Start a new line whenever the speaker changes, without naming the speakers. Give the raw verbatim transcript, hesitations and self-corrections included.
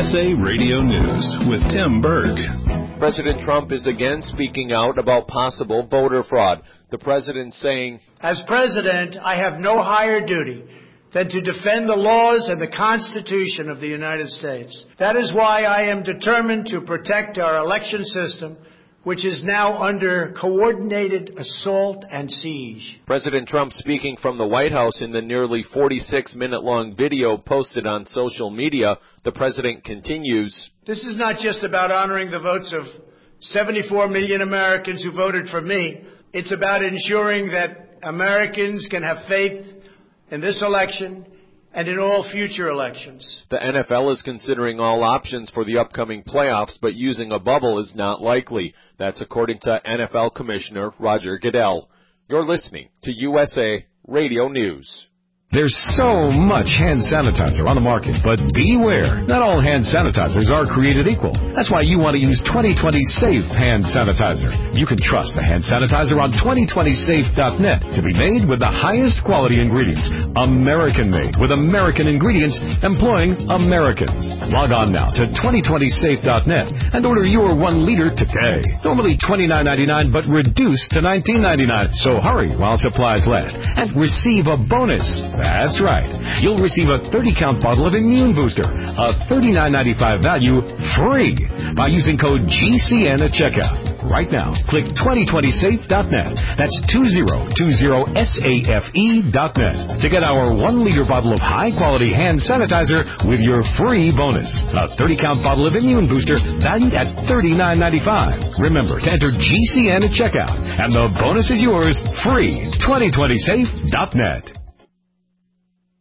S A Radio News with Tim Berg.
President Trump is again speaking out about possible voter fraud. The president saying,
"As president, I have no higher duty than to defend the laws and the Constitution of the United States. That is why I am determined to protect our election system, which is now under coordinated assault and siege."
President Trump speaking from the White House in the nearly forty-six minute long video posted on social media. The president continues,
"This is not just about honoring the votes of seventy-four million Americans who voted for me. It's about ensuring that Americans can have faith in this election and in all future elections."
The N F L is considering all options for the upcoming playoffs, but using a bubble is not likely. That's according to N F L Commissioner Roger Goodell. You're listening to U S A Radio News.
There's so much hand sanitizer on the market, but beware. Not all hand sanitizers are created equal. That's why you want to use twenty twenty Safe Hand Sanitizer. You can trust the hand sanitizer on twenty twenty safe dot net to be made with the highest quality ingredients. American-made with American ingredients employing Americans. Log on now to twenty twenty safe dot net and order your one liter today. Normally twenty-nine ninety-nine, but reduced to nineteen ninety-nine. So hurry while supplies last and receive a bonus. That's right. You'll receive a thirty count bottle of Immune Booster, a thirty-nine ninety-five value, free by using code G C N at checkout. Right now, click twenty twenty safe dot net. That's twenty twenty safe dot net to get our one liter bottle of high-quality hand sanitizer with your free bonus. A thirty count bottle of Immune Booster valued at thirty-nine ninety-five. Remember to enter G C N at checkout, and the bonus is yours free. twenty twenty safe dot net.